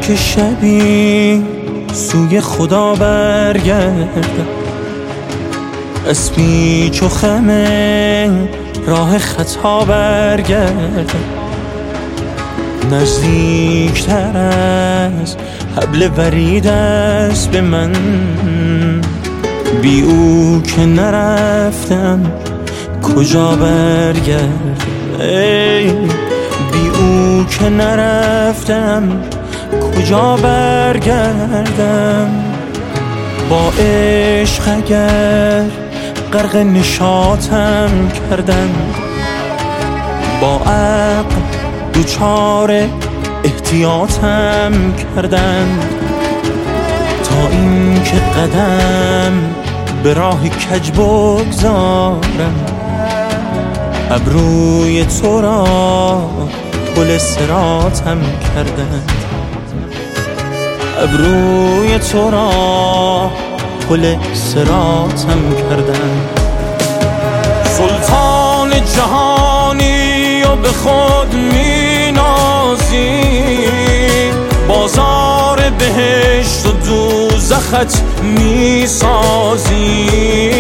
که شبی سوی خدا برگردم، اسمی چو خمه راه خطا برگردم، نزدیکتر از حبل ورید است به من، بی او که نرفتم کجا برگردم، بی او که نرفتم کجا برگردم. با عشق اگر غرق نشاطم کردن، با عقل دوچار احتیاطم کردن، تا این که قدم به راه کج بگذارم، ابروی تو را پل صراطم کردن، ابروی تو را پل صراطم کردن. سلطان جهانی و به خود می نازی، بازار بهشت و دوزخت می سازی،